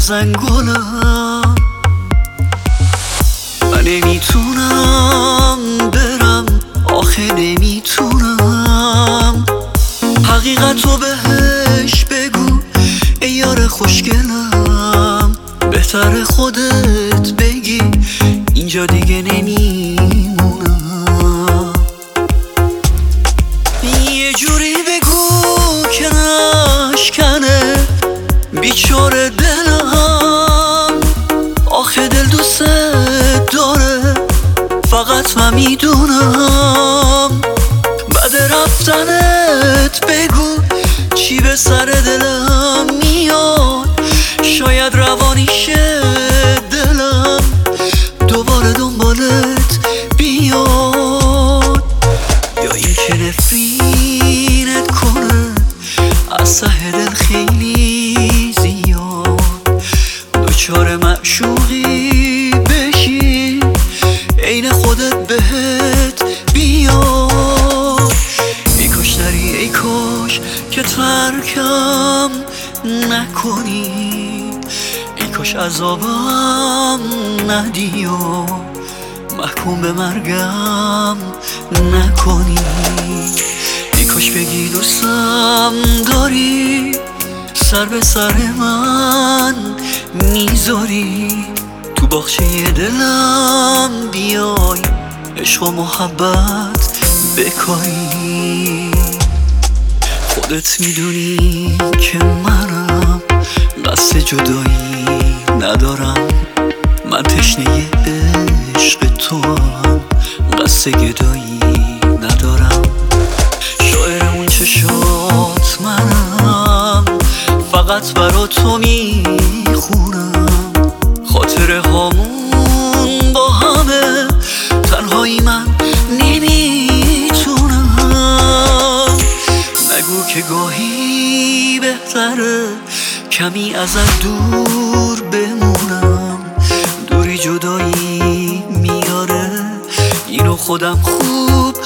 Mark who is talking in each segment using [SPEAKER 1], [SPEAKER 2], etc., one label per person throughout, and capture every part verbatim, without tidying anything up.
[SPEAKER 1] زنگولم. من نمیتونم برم، آخه نمیتونم. حقیقتو بهش بگو ای یار خوشگلم. بهتر خودت بگی اینجا دیگه نمیمونم. یه جوری بگو که نشکنه بیچاره دلم. آخه دل دوست داره، فقط من میدونم. بعد رفتنت بگو چی به سر دلم میاد. شاید روانیشه دلم دوباره دنبالت بیاد. یا یکی نفرینت کنه از ته دل خیلی زیاد. دوچار معشوقی بشی عین خودت بهت بیاد. ای کاش نری، ای کاش که ترکم نکنی. ای کاش عذابم ندی و محکوم به مرگم نکنی. ای کاش بگی دوستم داری، سر به سر من میذاری. تو باغچه دلم بیای عشق و محبت بکاری. خودت میدونی که منم قصد جدایی ندارم. من تشنه عشق تو هم قصد گدایی ندارم. شاعر اون چشات منم، فقط برا تو میخونم. خاطره هامون با همه، تنهایی من نمیتونم. نگو که گاهی بهتره کمی ازت دور بمونم. دوری جدایی میاره، اینو خودم خوب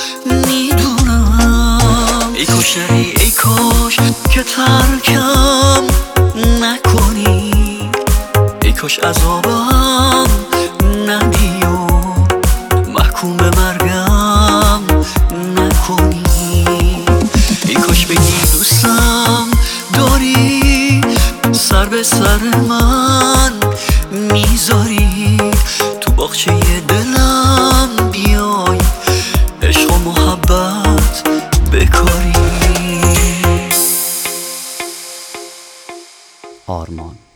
[SPEAKER 1] میدونم. ای کاش نری، ای کاش که ترکم نکنی. ای کاش عذابم ندی و محکوم به مرگم نکنی. ای کاش بگی دوستم داری، سر به سر من میذاری. تو باغچه دلم بیای عشق و محبت بکاری.
[SPEAKER 2] آرمان